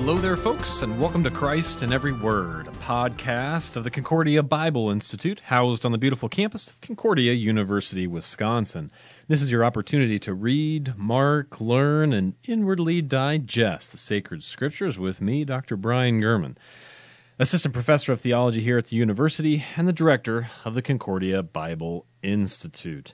Hello there, folks, and welcome to Christ in Every Word, a podcast of the Concordia Bible Institute, housed on the beautiful campus of Concordia University, Wisconsin. This is your opportunity to read, mark, learn, and inwardly digest the sacred scriptures with me, Dr. Brian Gurman, Assistant Professor of Theology here at the university and the Director of the Concordia Bible Institute.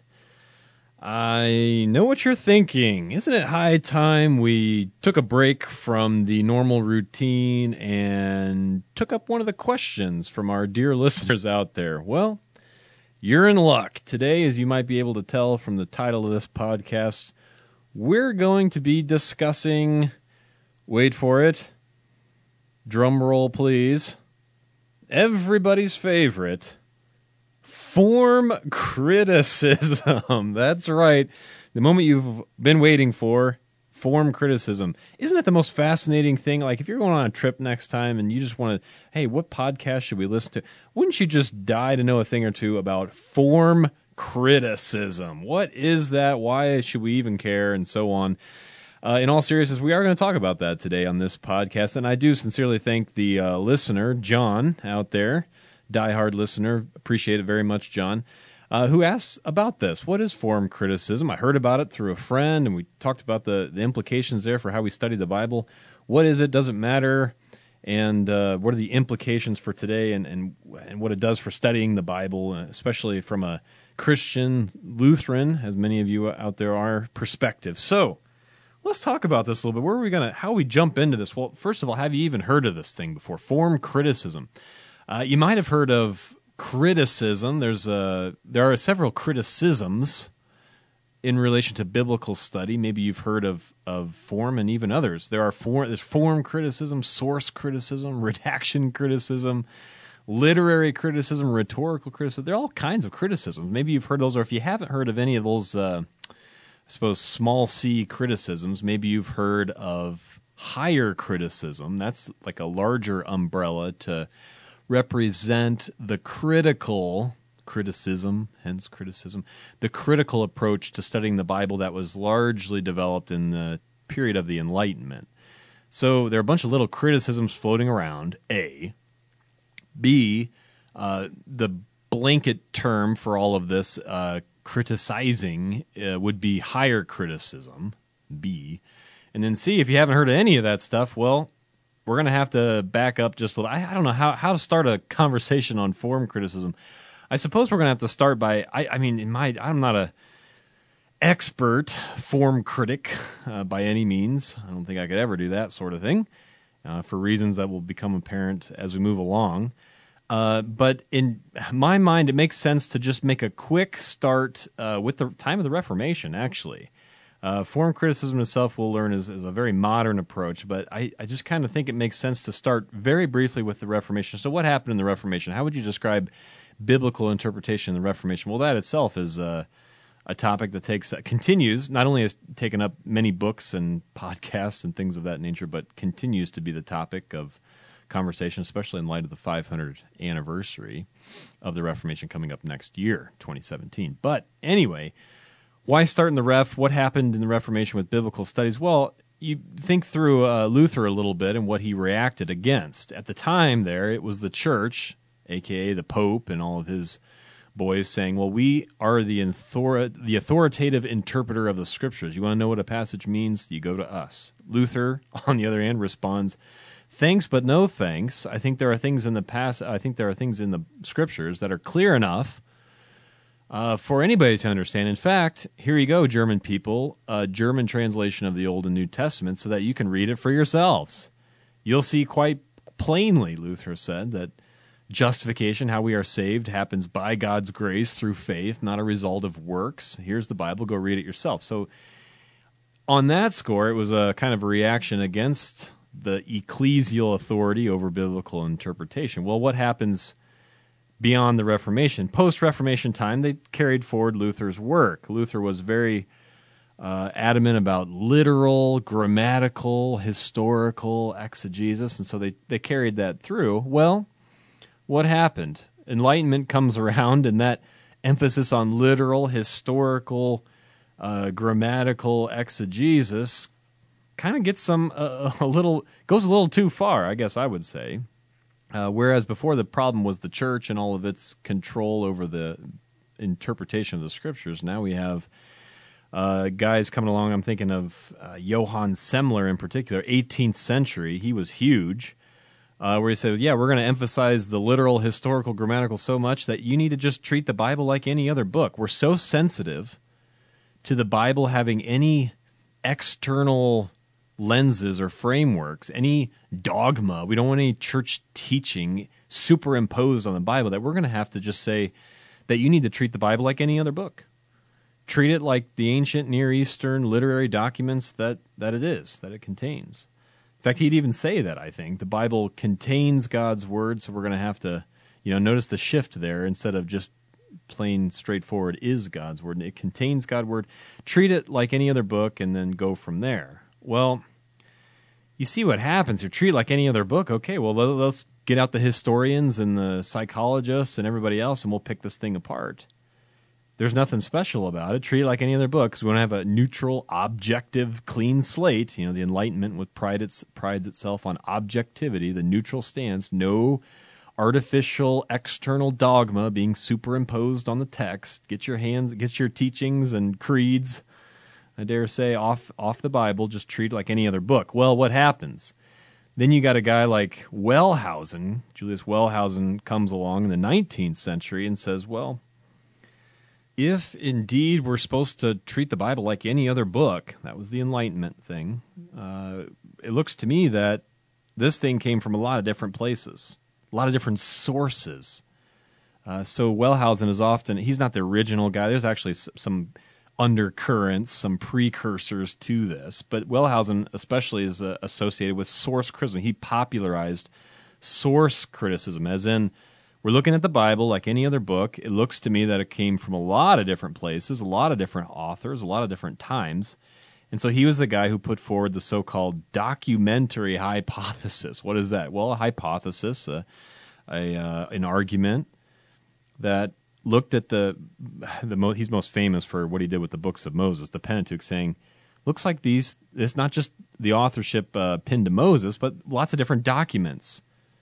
I know what you're thinking. Isn't it high time we took a break from the normal routine and took up one of the questions from our dear listeners out there? Well, you're in luck. Today, as you might be able to tell from the title of this podcast, we're going to be discussing, wait for it, drum roll please, everybody's favorite, form criticism. That's right. The moment you've been waiting for, form criticism. Isn't that the most fascinating thing? Like, if you're going on a trip next time and you just want to, hey, what podcast should we listen to? Wouldn't you just die to know a thing or two about form criticism? What is that? Why should we even care? And so on. In all seriousness, we are going to talk about that today on this podcast. And I do sincerely thank the listener, John, out there, diehard listener, appreciate it very much, John, who asks about this. What is form criticism? I heard about it through a friend, and we talked about the implications there for how we study the Bible. What is it? Does it matter? And what are the implications for today and what it does for studying the Bible, especially from a Christian, Lutheran, as many of you out there are, perspective. So let's talk about this a little bit. How we jump into this? Well, first of all, have you even heard of this thing before? Form criticism. You might have heard of criticism. There are several criticisms in relation to biblical study. Maybe you've heard of form and even others. There's form criticism, source criticism, redaction criticism, literary criticism, rhetorical criticism. There are all kinds of criticisms. Maybe you've heard those, or if you haven't heard of any of those, I suppose, small c criticisms, maybe you've heard of higher criticism. That's like a larger umbrella to represent the critical criticism, hence criticism, the critical approach to studying the Bible that was largely developed in the period of the Enlightenment. So there are a bunch of little criticisms floating around, A. B, the blanket term for all of this criticizing would be higher criticism, B. And then C, if you haven't heard of any of that stuff, well, we're going to have to back up just a little. I don't know how to start a conversation on form criticism. I suppose we're going to have to start by, I'm not a expert form critic by any means. I don't think I could ever do that sort of thing for reasons that will become apparent as we move along. But in my mind, it makes sense to just make a quick start with the time of the Reformation, actually. Form criticism itself, we'll learn, is a very modern approach, but I just kind of think it makes sense to start very briefly with the Reformation. So what happened in the Reformation? How would you describe biblical interpretation in the Reformation? Well, that itself is a topic that continues, not only has taken up many books and podcasts and things of that nature, but continues to be the topic of conversation, especially in light of the 500th anniversary of the Reformation coming up next year, 2017. But anyway, why start in the Ref? What happened in the Reformation with biblical studies? Well, you think through Luther a little bit and what he reacted against. At the time there, it was the church, a.k.a. the Pope and all of his boys, saying, well, we are the authoritative interpreter of the Scriptures. You want to know what a passage means? You go to us. Luther, on the other hand, responds, thanks, but no thanks. I think there are things in the Scriptures that are clear enough for anybody to understand. In fact, here you go, German people, a German translation of the Old and New Testament so that you can read it for yourselves. You'll see quite plainly, Luther said, that justification, how we are saved, happens by God's grace through faith, not a result of works. Here's the Bible, go read it yourself. So on that score, it was a kind of a reaction against the ecclesial authority over biblical interpretation. Well, what happens beyond the Reformation? Post-Reformation time, they carried forward Luther's work. Luther was very adamant about literal, grammatical, historical exegesis, and so they carried that through. Well, what happened? Enlightenment comes around, and that emphasis on literal, historical, grammatical exegesis kind of gets some goes a little too far, I guess I would say. Whereas before, the problem was the church and all of its control over the interpretation of the scriptures. Now we have guys coming along. I'm thinking of Johann Semler in particular, 18th century. He was huge, where he said, yeah, we're going to emphasize the literal, historical, grammatical so much that you need to just treat the Bible like any other book. We're so sensitive to the Bible having any external lenses or frameworks, any dogma. We don't want any church teaching superimposed on the Bible, that we're going to have to just say that you need to treat the Bible like any other book. Treat it like the ancient Near Eastern literary documents that it contains. In fact, he'd even say that, I think. The Bible contains God's word, so we're going to have to, notice the shift there. Instead of just plain straightforward is God's word. It contains God's word. Treat it like any other book and then go from there. Well, you see what happens here. Treat it like any other book. Okay, well, let's get out the historians and the psychologists and everybody else, and we'll pick this thing apart. There's nothing special about it. Treat it like any other book, because we want to have a neutral, objective, clean slate. The Enlightenment prides itself on objectivity, the neutral stance, no artificial external dogma being superimposed on the text. Get your teachings and creeds, I dare say, off the Bible. Just treat it like any other book. Well, what happens? Then you got a guy like Wellhausen. Julius Wellhausen comes along in the 19th century and says, well, if indeed we're supposed to treat the Bible like any other book, that was the Enlightenment thing, it looks to me that this thing came from a lot of different places, a lot of different sources. So Wellhausen is often, he's not the original guy. There's actually some undercurrents, some precursors to this, but Wellhausen especially is associated with source criticism. He popularized source criticism, as in, we're looking at the Bible like any other book. It looks to me that it came from a lot of different places, a lot of different authors, a lot of different times. And so he was the guy who put forward the so-called documentary hypothesis. What is that? Well, a hypothesis, an argument that looked at he's most famous for what he did with the books of Moses, the Pentateuch, saying, looks like it's not just the authorship pinned to Moses, but lots of different documents.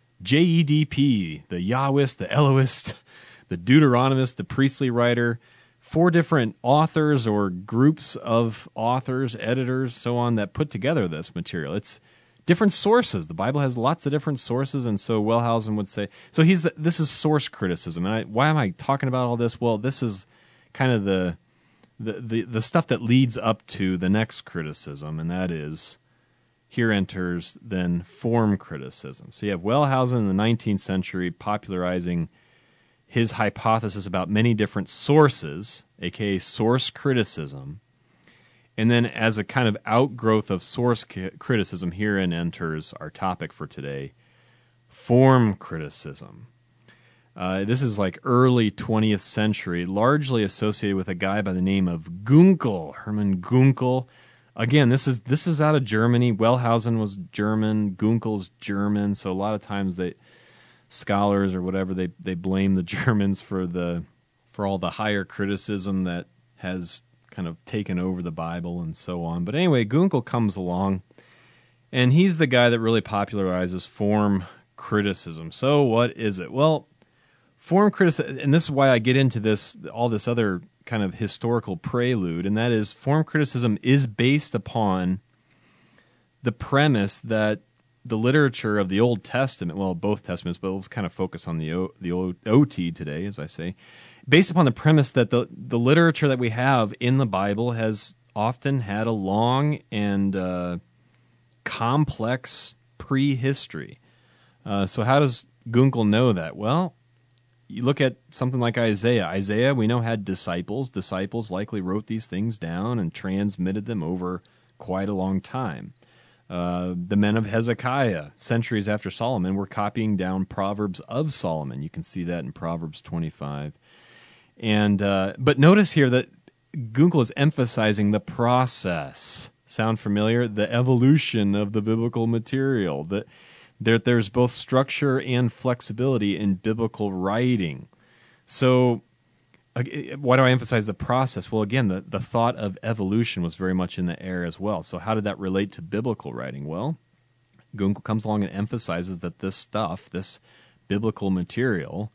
JEDP, the Yahwist, the Elohist, the Deuteronomist, the priestly writer, 4 different authors or groups of authors, editors, so on, that put together this material. It's different sources. The Bible has lots of different sources, and so Wellhausen would say, so this is source criticism. And why am I talking about all this? Well, this is kind of the stuff that leads up to the next criticism, and that is, here enters then form criticism. So you have Wellhausen in the 19th century popularizing his hypothesis about many different sources, aka source criticism. And then as a kind of outgrowth of source criticism, herein enters our topic for today, form criticism. This is like early 20th century, largely associated with a guy by the name of Gunkel, Hermann Gunkel. Again, this is out of Germany. Wellhausen was German. Gunkel's German. So a lot of times scholars or whatever, they blame the Germans for all the higher criticism that has kind of taken over the Bible and so on. But anyway, Gunkel comes along, and he's the guy that really popularizes form criticism. So what is it? Well, form criticism, and this is why I get into all this other kind of historical prelude, and that is form criticism is based upon the premise that the literature of the Old Testament, well, both Testaments, but we'll kind of focus on the OT today, as I say, based upon the premise that the literature that we have in the Bible has often had a long and complex prehistory. So how does Gunkel know that? Well, you look at something like Isaiah. Isaiah, we know, had disciples. Disciples likely wrote these things down and transmitted them over quite a long time. The men of Hezekiah, centuries after Solomon, were copying down Proverbs of Solomon. You can see that in Proverbs 25. And but notice here that Gunkel is emphasizing the process. Sound familiar? The evolution of the biblical material. There's both structure and flexibility in biblical writing. So why do I emphasize the process? Well, again, the thought of evolution was very much in the air as well. So how did that relate to biblical writing? Well, Gunkel comes along and emphasizes that this stuff, this biblical material,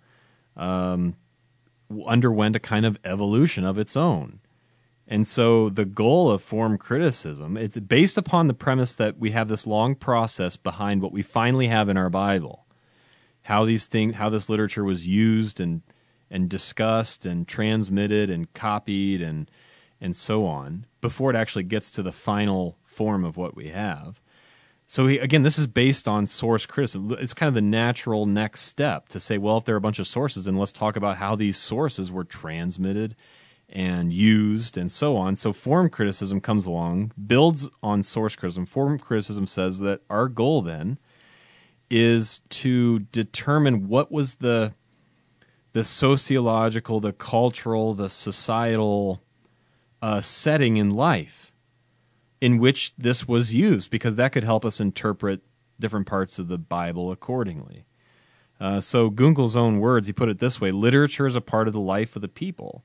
underwent a kind of evolution of its own. And so the goal of form criticism, it's based upon the premise that we have this long process behind what we finally have in our Bible, how this literature was used and discussed and transmitted and copied and so on before it actually gets to the final form of what we have. So again, this is based on source criticism. It's kind of the natural next step to say, well, if there are a bunch of sources, then let's talk about how these sources were transmitted and used and so on. So form criticism comes along, builds on source criticism. Form criticism says that our goal then is to determine what was the sociological, the cultural, the societal setting in life in which this was used, because that could help us interpret different parts of the Bible accordingly. So Gunkel's own words, he put it this way: literature is a part of the life of the people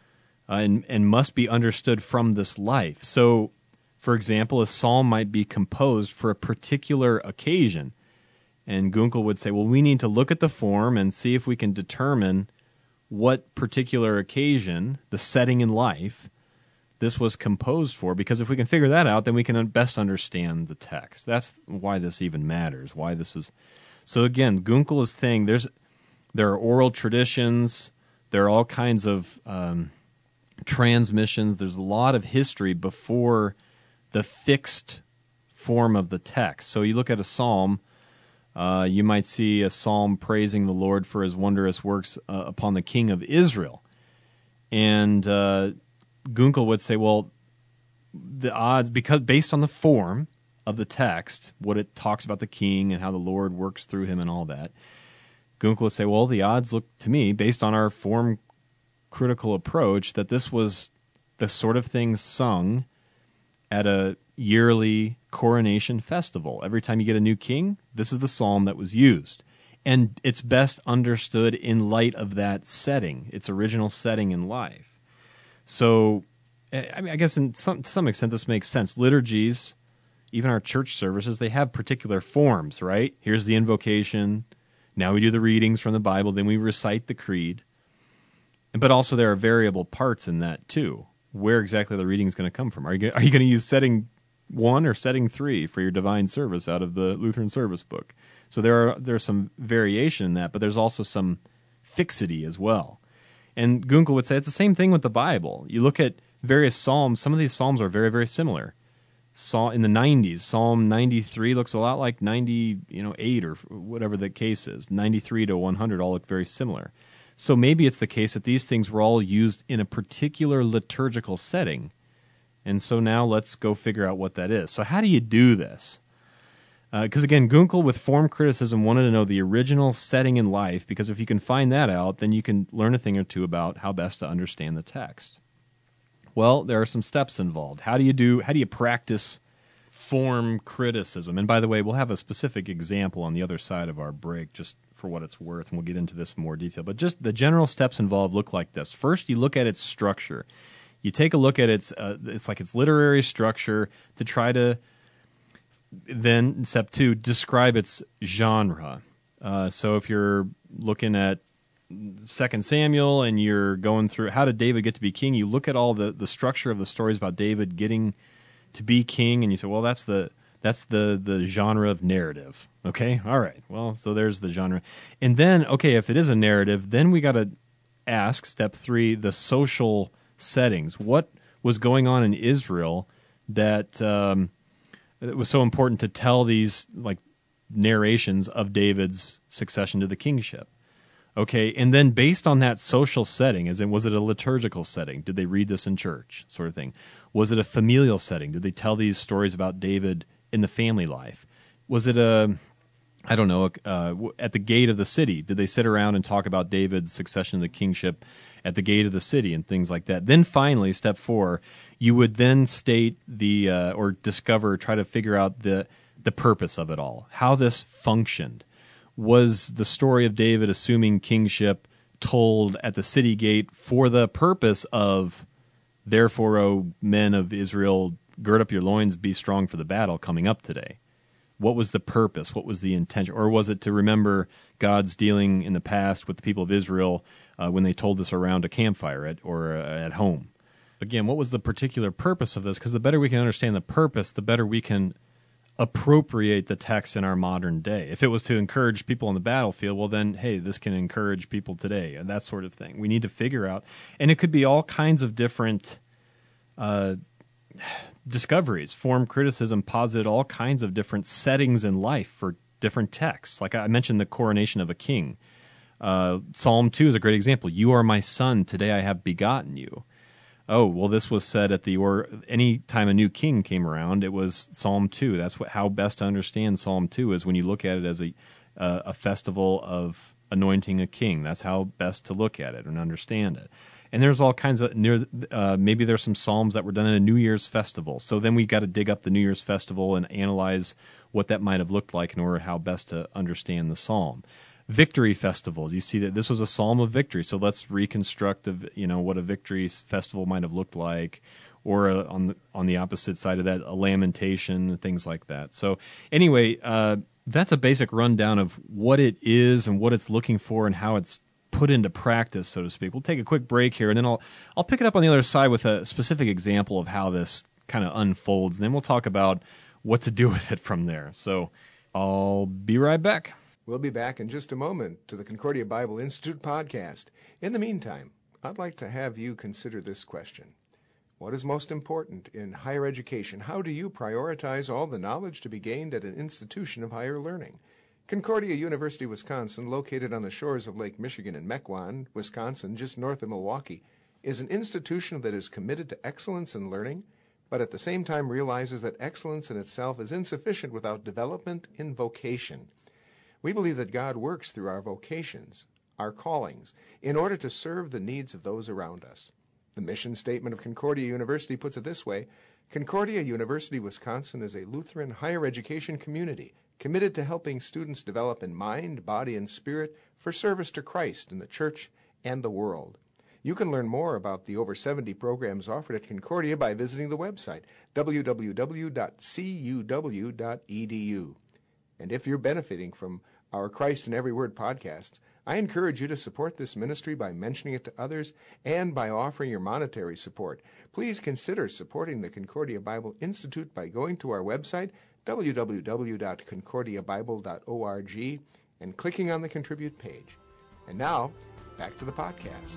and must be understood from this life. So, for example, a psalm might be composed for a particular occasion. And Gunkel would say, well, we need to look at the form and see if we can determine what particular occasion, the setting in life, this was composed for. Because if we can figure that out, then we can best understand the text. That's why this even matters, why this is. So again, Gunkel is saying there are oral traditions, there are all kinds of transmissions, there's a lot of history before the fixed form of the text. So you look at a psalm, you might see a psalm praising the Lord for his wondrous works upon the king of Israel. And Gunkel would say, well, the odds, because based on the form of the text, what it talks about the king and how the Lord works through him and all that, Gunkel would say, well, the odds look to me, based on our form critical approach, that this was the sort of thing sung at a yearly coronation festival. Every time you get a new king, this is the psalm that was used. And it's best understood in light of that setting, its original setting in life. So, I mean, I guess to some extent this makes sense. Liturgies, even our church services, they have particular forms, right? Here's the invocation. Now we do the readings from the Bible. Then we recite the creed. But also there are variable parts in that too. Where exactly the reading is going to come from? Are you going to use setting 1 or setting 3 for your divine service out of the Lutheran service book? So there's some variation in that, but there's also some fixity as well. And Gunkel would say it's the same thing with the Bible. You look at various psalms. Some of these psalms are very, very similar. In the 90s, Psalm 93 looks a lot like 98 or whatever the case is. 93 to 100 all look very similar. So maybe it's the case that these things were all used in a particular liturgical setting. And so now let's go figure out what that is. So how do you do this? Because again, Gunkel with form criticism wanted to know the original setting in life, because if you can find that out, then you can learn a thing or two about how best to understand the text. Well, there are some steps involved. How do you practice form criticism? And by the way, we'll have a specific example on the other side of our break, just for what it's worth, and we'll get into this in more detail. But just the general steps involved look like this. First, you look at its structure. You take a look at its literary structure to try to then, step 2, describe its genre. So if you're looking at 2 Samuel and you're going through how did David get to be king, you look at all the structure of the stories about David getting to be king, and you say, well, that's the genre of narrative. Okay, all right. Well, so there's the genre. And then, okay, if it is a narrative, then we got to ask, step 3, the social settings. What was going on in Israel that it was so important to tell these narrations of David's succession to the kingship? Okay, and then based on that social setting, as in, was it a liturgical setting? Did they read this in church, sort of thing? Was it a familial setting? Did they tell these stories about David in the family life? Was it at the gate of the city? Did they sit around and talk about David's succession to the kingship at the gate of the city and things like that? Then finally, step 4, you would then state try to figure out the purpose of it all, how this functioned. Was the story of David assuming kingship told at the city gate for the purpose of, therefore, O men of Israel, gird up your loins, be strong for the battle coming up today. What was the purpose? What was the intention? Or was it to remember God's dealing in the past with the people of Israel when they told this around a campfire at home? Again, what was the particular purpose of this? Because the better we can understand the purpose, the better we can appropriate the text in our modern day. If it was to encourage people on the battlefield, well then, hey, this can encourage people today, and that sort of thing. We need to figure out, and it could be all kinds of different discoveries. Form criticism posited all kinds of different settings in life for different texts. Like I mentioned, the coronation of a king. Psalm 2 is a great example. You are my son, today I have begotten you. Oh, well, this was said any time a new king came around, it was Psalm 2. That's how best to understand Psalm 2 is when you look at it as a festival of anointing a king. That's how best to look at it and understand it. And there's all kinds of, maybe there's some psalms that were done in a New Year's festival. So then we got to dig up the New Year's festival and analyze what that might have looked like in order how best to understand the psalm. Victory festivals, you see that this was a psalm of victory. So let's reconstruct what a victory festival might have looked like, or on the opposite side of that, a lamentation, things like that. So anyway, that's a basic rundown of what it is and what it's looking for and how it's put into practice, so to speak. We'll take a quick break here, and then I'll pick it up on the other side with a specific example of how this kind of unfolds, and then we'll talk about what to do with it from there. So I'll be right back. We'll be back in just a moment to the Concordia Bible Institute podcast. In the meantime, I'd like to have you consider this question. What is most important in higher education? How do you prioritize all the knowledge to be gained at an institution of higher learning? Concordia University, Wisconsin, located on the shores of Lake Michigan in Mequon, Wisconsin, just north of Milwaukee, is an institution that is committed to excellence in learning, but at the same time realizes that excellence in itself is insufficient without development in vocation. We believe that God works through our vocations, our callings, in order to serve the needs of those around us. The mission statement of Concordia University puts it this way: Concordia University, Wisconsin is a Lutheran higher education community committed to helping students develop in mind, body, and spirit for service to Christ in the church and the world. You can learn more about the over 70 programs offered at Concordia by visiting the website, www.cuw.edu. And if you're benefiting from our Christ in Every Word podcasts, I encourage you to support this ministry by mentioning it to others and by offering your monetary support. Please consider supporting the Concordia Bible Institute by going to our website, www.concordiabible.org, and clicking on the Contribute page. And now, back to the podcast.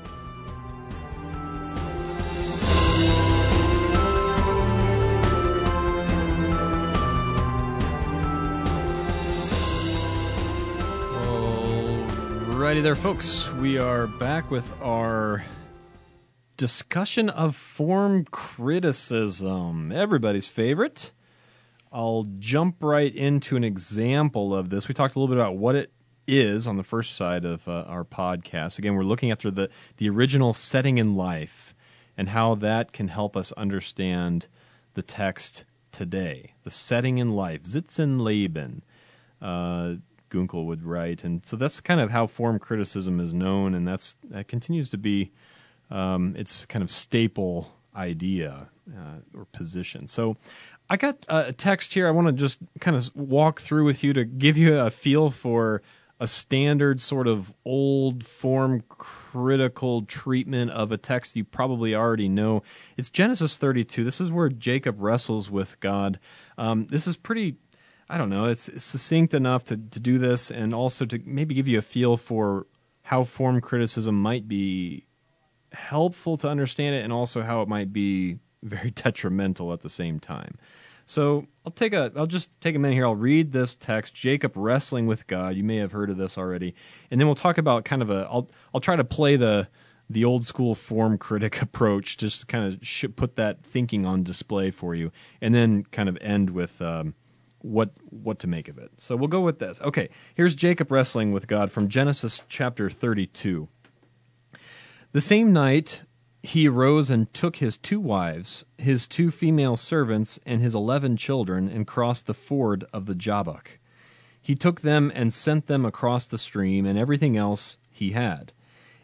Alrighty there, folks. We are back with our discussion of form criticism, everybody's favorite. I'll jump right into an example of this. We talked a little bit about what it is on the first side of our podcast. Again, we're looking after the original setting in life and how that can help us understand the text today. The setting in life, Sitzenleben, Gunkel would write. And so that's kind of how form criticism is known, and that continues to be its kind of staple idea or position. So I got a text here I want to just kind of walk through with you to give you a feel for a standard sort of old form critical treatment of a text you probably already know. It's Genesis 32. This is where Jacob wrestles with God. This is pretty, I don't know, it's succinct enough to do this, and also to maybe give you a feel for how form criticism might be helpful to understand it, and also how it might be very detrimental at the same time. So I'll just take a minute here. I'll read this text, Jacob wrestling with God. You may have heard of this already. And then we'll talk about kind of I'll try to play the old school form critic approach, just kind of put that thinking on display for you, and then kind of end with what to make of it. So we'll go with this. Okay, here's Jacob wrestling with God from Genesis chapter 32. The same night he arose and took his 2 wives, his 2 female servants, and his 11 children, and crossed the ford of the Jabbok. He took them and sent them across the stream, and everything else he had.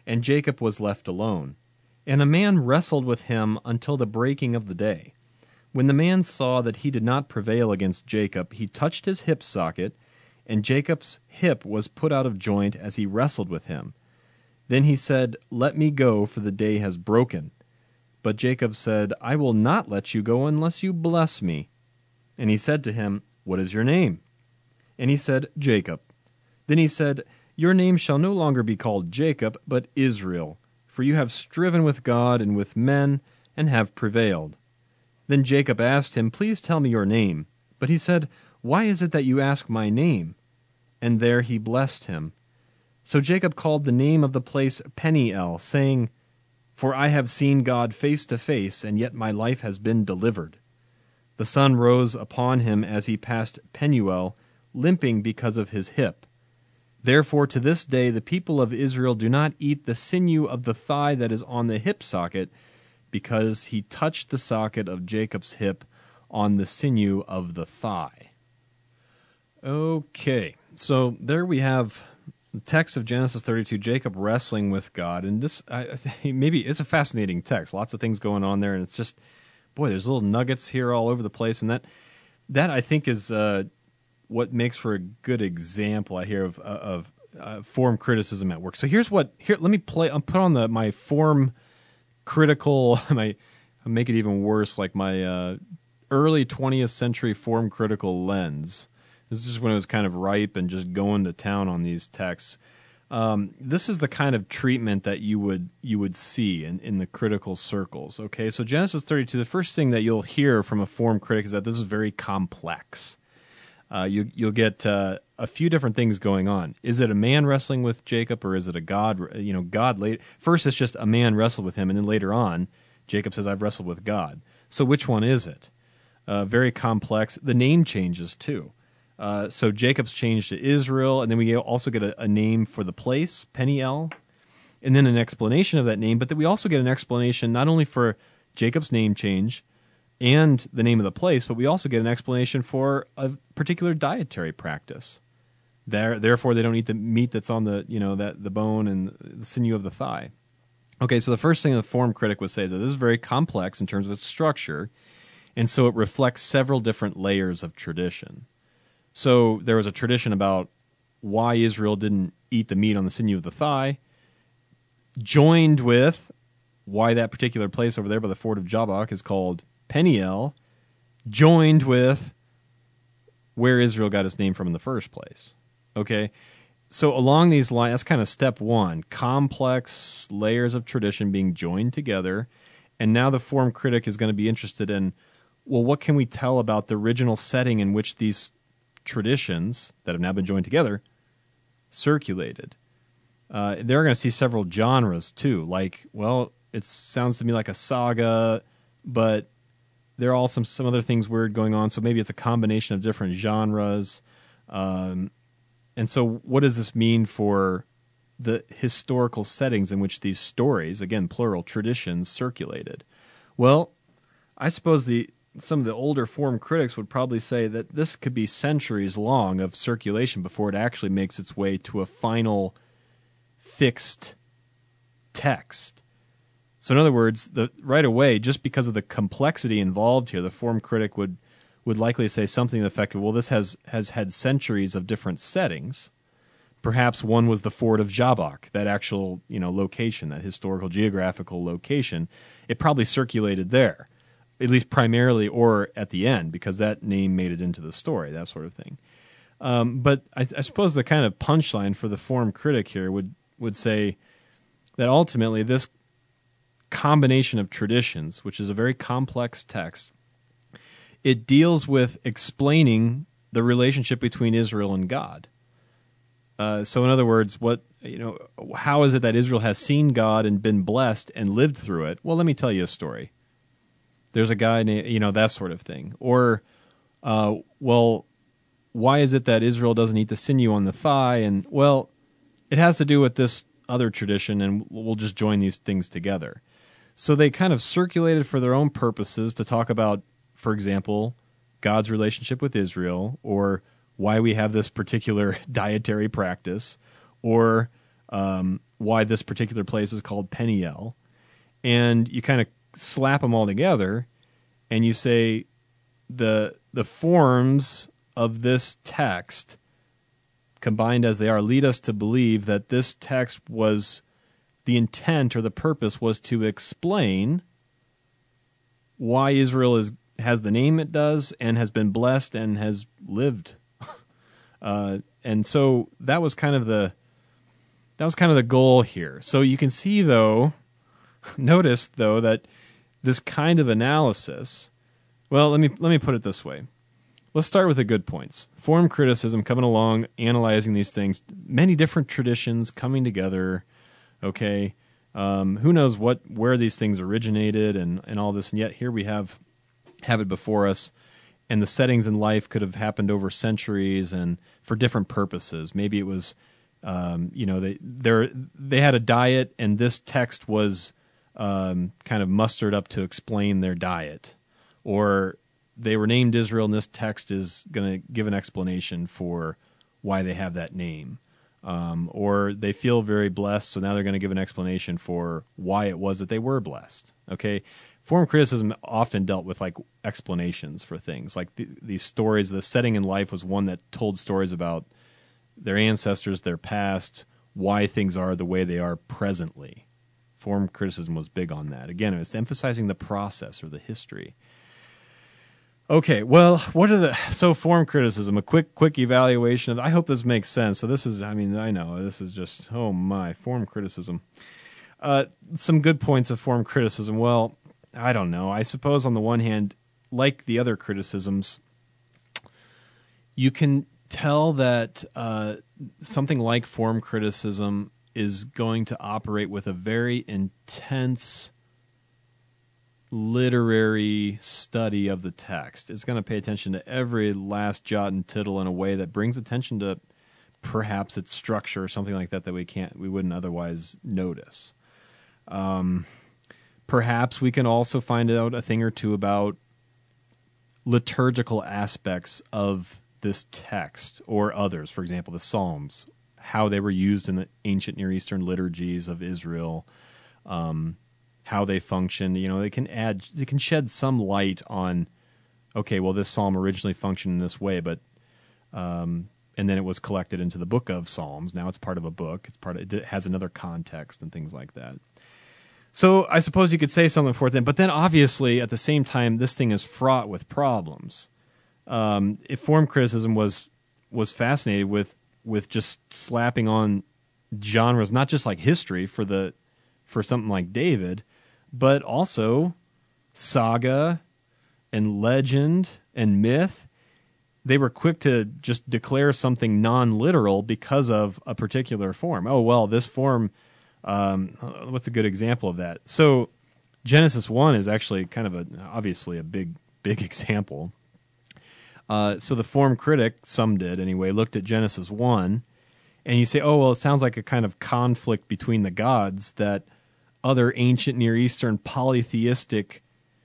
and Jacob was left alone. And a man wrestled with him until the breaking of the day. When the man saw that he did not prevail against Jacob, he touched his hip socket, and Jacob's hip was put out of joint as he wrestled with him. Then he said, "Let me go, for the day has broken." But Jacob said, "I will not let you go unless you bless me." And he said to him, "What is your name?" And he said, "Jacob." Then he said, "Your name shall no longer be called Jacob, but Israel, for you have striven with God and with men, and have prevailed." Then Jacob asked him, "Please tell me your name." But he said, "Why is it that you ask my name?" And there he blessed him. So Jacob called the name of the place Peniel, saying, "For I have seen God face to face, and yet my life has been delivered." The sun rose upon him as he passed Penuel, limping because of his hip. Therefore to this day the people of Israel do not eat the sinew of the thigh that is on the hip socket, because he touched the socket of Jacob's hip on the sinew of the thigh. Okay, so there we have the text of Genesis 32, Jacob wrestling with God. And this, maybe it's a fascinating text. Lots of things going on there, and it's just, boy, there's little nuggets here all over the place. And that I think is what makes for a good example, I hear, of form criticism at work. So let me put on my form critical, I'll make it even worse, like my early 20th century form critical lens. This is just when it was kind of ripe and just going to town on these texts. This is the kind of treatment that you would see in the critical circles. Okay, so Genesis 32, the first thing that you'll hear from a form critic is that this is very complex. You'll get a few different things going on. Is it a man wrestling with Jacob, or is it a God? God. First, it's just a man wrestled with him, and then later on, Jacob says, "I've wrestled with God." So, which one is it? Very complex. The name changes too. So Jacob's changed to Israel, and then we also get a name for the place, Peniel, and then an explanation of that name. But then we also get an explanation not only for Jacob's name change and the name of the place, but we also get an explanation for a particular dietary practice. Therefore, they don't eat the meat that's on the bone and the sinew of the thigh. Okay, so the first thing the form critic would say is that this is very complex in terms of its structure, and so it reflects several different layers of tradition. So there was a tradition about why Israel didn't eat the meat on the sinew of the thigh, joined with why that particular place over there by the ford of Jabbok is called Peniel, joined with where Israel got its name from in the first place. Okay? So along these lines, that's kind of step one, complex layers of tradition being joined together. And now the form critic is going to be interested in, well, what can we tell about the original setting in which these traditions that have now been joined together circulated? They're going to see several genres too. Like, well, it sounds to me like a saga, but there are also some other things weird going on. So maybe it's a combination of different genres. And so what does this mean for the historical settings in which these stories, again, plural, traditions circulated? Well, I suppose some of the older form critics would probably say that this could be centuries long of circulation before it actually makes its way to a final fixed text. So in other words, right away, just because of the complexity involved here, the form critic would likely say something to the effect of, well, this has had centuries of different settings. Perhaps one was the ford of Jabbok, that actual location, that historical geographical location. It probably circulated there, at least primarily, or at the end, because that name made it into the story, that sort of thing. But I suppose the kind of punchline for the form critic here would say that ultimately this combination of traditions, which is a very complex text, it deals with explaining the relationship between Israel and God. So in other words, how is it that Israel has seen God and been blessed and lived through it? Well, let me tell you a story. There's a guy named, that sort of thing. Or, well, why is it that Israel doesn't eat the sinew on the thigh? And, well, it has to do with this other tradition, and we'll just join these things together. So they kind of circulated for their own purposes to talk about, for example, God's relationship with Israel, or why we have this particular dietary practice, or why this particular place is called Peniel, and you kind of slap them all together, and you say the forms of this text, combined as they are, lead us to believe that this text was, the intent or the purpose was to explain why Israel has the name it does and has been blessed and has lived. And so that was kind of the goal here. So you can see, though, notice though, that this kind of analysis, well, let me put it this way. Let's start with the good points. Form criticism coming along, analyzing these things, many different traditions coming together. Okay, who knows where these things originated and all this, and yet here we have it before us. And the settings in life could have happened over centuries and for different purposes. Maybe it was, they had a diet, and this text was kind of mustered up to explain their diet, or they were named Israel, and this text is going to give an explanation for why they have that name. Or they feel very blessed, so now they're going to give an explanation for why it was that they were blessed. Okay, form criticism often dealt with like explanations for things, like these stories. The setting in life was one that told stories about their ancestors, their past, why things are the way they are presently. Form criticism was big on that. Again, it was emphasizing the process or the history. Okay, well, so form criticism, a quick evaluation of, I hope this makes sense. So this is, I know, this is just, oh my, form criticism. Some good points of form criticism. Well, I don't know. I suppose on the one hand, like the other criticisms, you can tell that something like form criticism is going to operate with a very intense literary study of the text. It's going to pay attention to every last jot and tittle in a way that brings attention to perhaps its structure or something like that we wouldn't otherwise notice. Perhaps we can also find out a thing or two about liturgical aspects of this text or others. For example, the Psalms, how they were used in the ancient Near Eastern liturgies of Israel, how they function. They can shed some light on, okay, well, this psalm originally functioned in this way, but and then it was collected into the book of Psalms. Now it's part of a book. It has another context and things like that. So I suppose you could say something for it then, but then obviously at the same time, this thing is fraught with problems. If form criticism was fascinated with just slapping on genres, not just like history for something like David, but also saga and legend and myth, they were quick to just declare something non-literal because of a particular form. Oh, well, this form, what's a good example of that? So Genesis 1 is actually kind of obviously a big example. So the form critic, some did anyway, looked at Genesis 1, and you say, oh, well, it sounds like a kind of conflict between the gods that other ancient Near Eastern polytheistic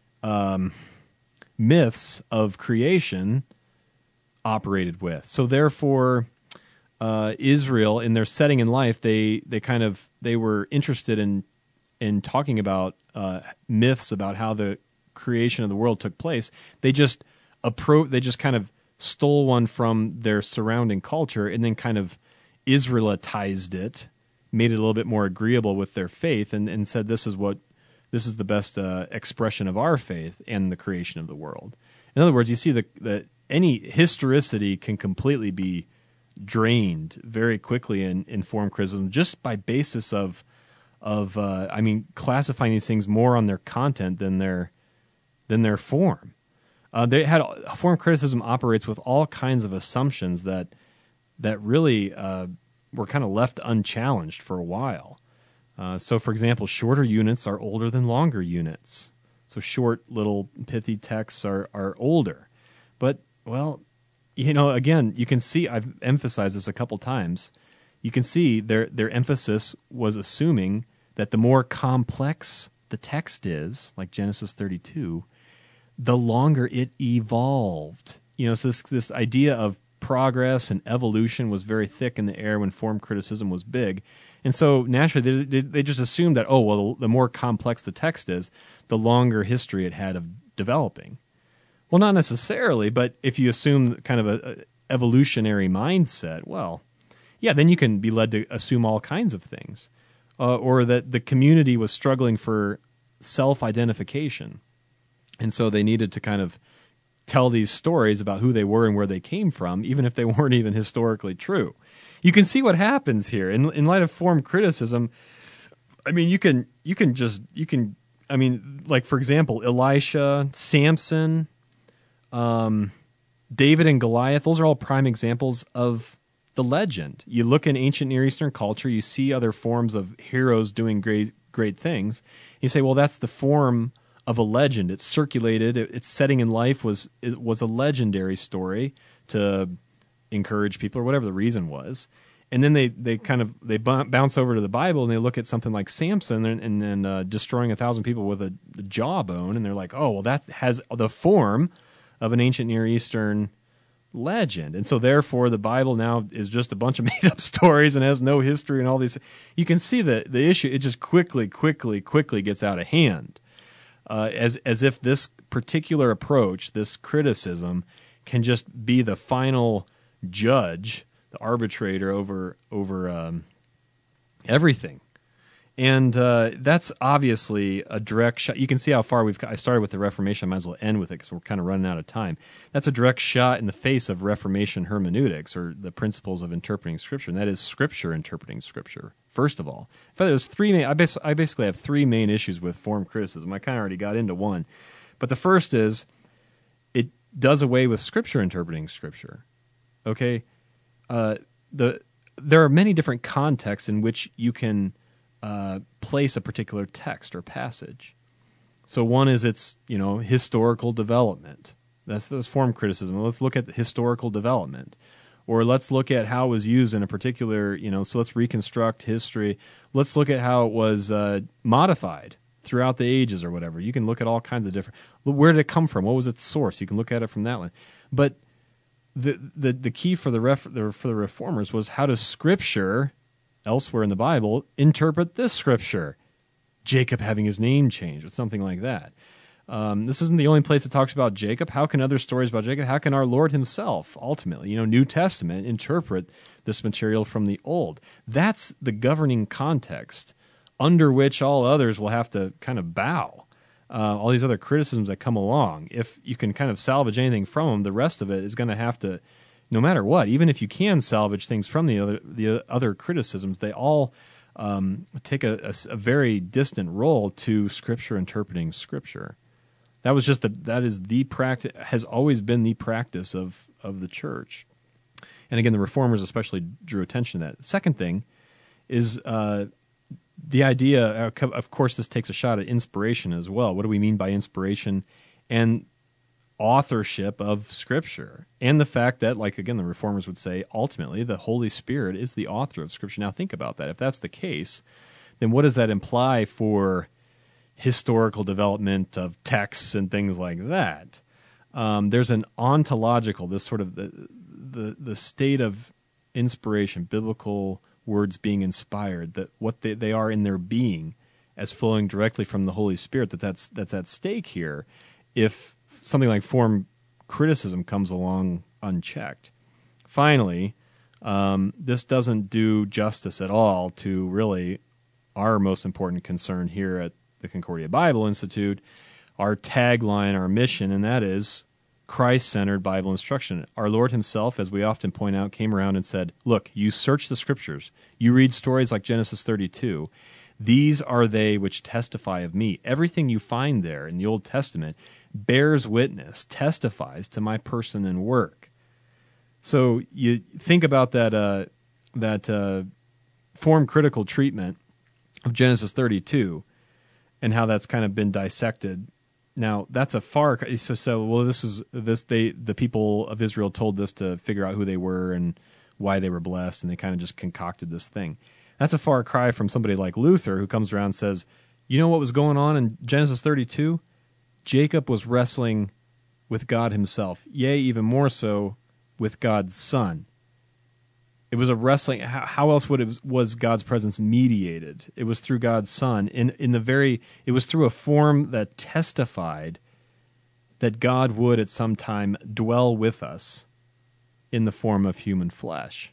myths of creation operated with. So therefore, Israel, in their setting in life, they were interested in talking about myths about how the creation of the world took place. They just kind of stole one from their surrounding culture and then kind of Israelitized it, made it a little bit more agreeable with their faith, and said this is the best expression of our faith and the creation of the world. In other words, you see that any historicity can completely be drained very quickly in form criticism just by basis of classifying these things more on their content than their form. Form criticism operates with all kinds of assumptions that really were kind of left unchallenged for a while. So, for example, shorter units are older than longer units. So short, little, pithy texts are older. But, well, again, you can see, I've emphasized this a couple times, you can see their emphasis was assuming that the more complex the text is, like Genesis 32, the longer it evolved. So this idea of progress and evolution was very thick in the air when form criticism was big. And so naturally they just assumed that, oh, well, the more complex the text is, the longer history it had of developing. Well, not necessarily, but if you assume kind of a evolutionary mindset, well, yeah, then you can be led to assume all kinds of things. Or that the community was struggling for self-identification. And so they needed to kind of tell these stories about who they were and where they came from, even if they weren't even historically true. You can see what happens here. In light of form criticism, I mean, like, for example, Elisha, Samson, David and Goliath, those are all prime examples of the legend. You look in ancient Near Eastern culture, you see other forms of heroes doing great things. You say, well, that's the form of a legend. It's circulated. Its setting in life was a legendary story to encourage people or whatever the reason was. And then they bounce over to the Bible and they look at something like Samson and then destroying 1,000 people with a jawbone, and they're like, oh, well, that has the form of an ancient Near Eastern legend. And so therefore the Bible now is just a bunch of made up stories and has no history and all these. You can see the issue, it just quickly gets out of hand. As if this particular approach, this criticism, can just be the final judge, the arbitrator over everything. And that's obviously a direct shot. You can see how far I started with the Reformation. I might as well end with it because we're kind of running out of time. That's a direct shot in the face of Reformation hermeneutics, or the principles of interpreting Scripture, and that is Scripture interpreting Scripture, first of all. In fact, there's three main. I basically have three main issues with form criticism. I kind of already got into one. But the first is it does away with Scripture interpreting Scripture. Okay? There are many different contexts in which you can place a particular text or passage. So one is its historical development. That's form criticism. Let's look at the historical development, or let's look at how it was used in a particular. So let's reconstruct history. Let's look at how it was modified throughout the ages or whatever. You can look at all kinds of different. Where did it come from? What was its source? You can look at it from that one. But the key for the reformers was, how does Scripture elsewhere in the Bible interpret this Scripture? Jacob having his name changed, or something like that. This isn't the only place it talks about Jacob. How can other stories about Jacob, how can our Lord himself, ultimately, New Testament, interpret this material from the Old? That's the governing context under which all others will have to kind of bow. All these other criticisms that come along, if you can kind of salvage anything from them, the rest of it is going to have to, no matter what, even if you can salvage things from the other criticisms, they all take a very distant role to Scripture interpreting Scripture. That was just that is the practice, has always been the practice of the church. And again, the Reformers especially drew attention to that. The second thing is the idea, of course, this takes a shot at inspiration as well. What do we mean by inspiration? And authorship of Scripture, and the fact that, like, again, the Reformers would say, ultimately, the Holy Spirit is the author of Scripture. Now, think about that. If that's the case, then what does that imply for historical development of texts and things like that? There's an ontological, this sort of the state of inspiration, biblical words being inspired, that what they are in their being as flowing directly from the Holy Spirit, that's at stake here if something like form criticism comes along unchecked. Finally, this doesn't do justice at all to really our most important concern here at the Concordia Bible Institute, our tagline, our mission, and that is Christ-centered Bible instruction. Our Lord himself, as we often point out, came around and said, look, you search the Scriptures. You read stories like Genesis 32. These are they which testify of me. Everything you find there in the Old Testament bears witness, testifies to my person and work. So you think about that form critical treatment of Genesis 32 and how that's kind of been dissected. Now, that's a far well. The people of Israel told this to figure out who they were and why they were blessed, and they kind of just concocted this thing. That's a far cry from somebody like Luther, who comes around and says, you know what was going on in Genesis 32? Jacob was wrestling with God himself. Yea, even more so with God's Son. It was a wrestling. How else was God's presence mediated? It was through God's Son. It was through a form that testified that God would at some time dwell with us in the form of human flesh.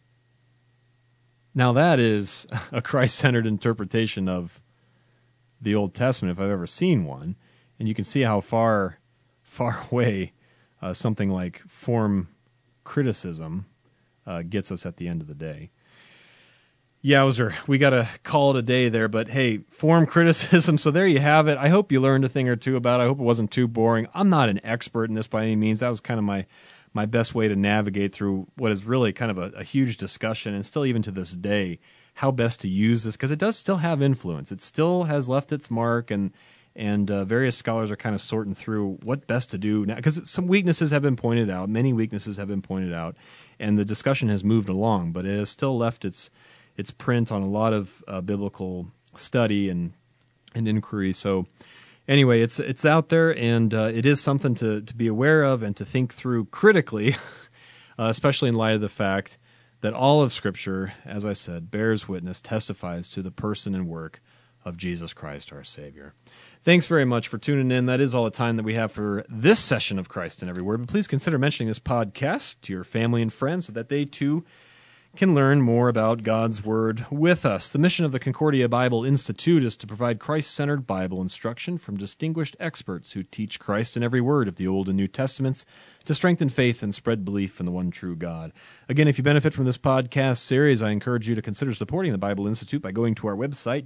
Now that is a Christ-centered interpretation of the Old Testament, if I've ever seen one, and you can see how far away something like form criticism gets us at the end of the day. Yowzer, we got to call it a day there, but hey, form criticism, so there you have it. I hope you learned a thing or two about it. I hope it wasn't too boring. I'm not an expert in this by any means. That was kind of my best way to navigate through what is really kind of a huge discussion, and still even to this day, how best to use this, because it does still have influence. It still has left its mark, and various scholars are kind of sorting through what best to do now, because some weaknesses have been pointed out, many weaknesses have been pointed out, and the discussion has moved along, but it has still left its print on a lot of biblical study and inquiry. So anyway, it's out there, and it is something to be aware of and to think through critically, especially in light of the fact that all of Scripture, as I said, bears witness, testifies to the person and work of Jesus Christ, our Savior. Thanks very much for tuning in. That is all the time that we have for this session of Christ in Every Word. But please consider mentioning this podcast to your family and friends so that they too can learn more about God's Word with us. The mission of the Concordia Bible Institute is to provide Christ-centered Bible instruction from distinguished experts who teach Christ in every word of the Old and New Testaments to strengthen faith and spread belief in the one true God. Again, if you benefit from this podcast series, I encourage you to consider supporting the Bible Institute by going to our website,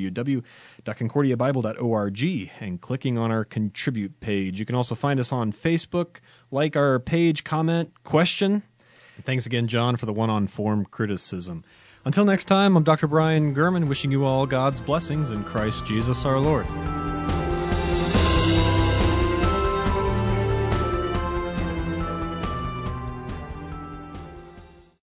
www.concordiabible.org, and clicking on our Contribute page. You can also find us on Facebook, like our page, comment, question. Thanks again, John, for the one-on-form criticism. Until next time, I'm Dr. Brian Gurman, wishing you all God's blessings in Christ Jesus our Lord.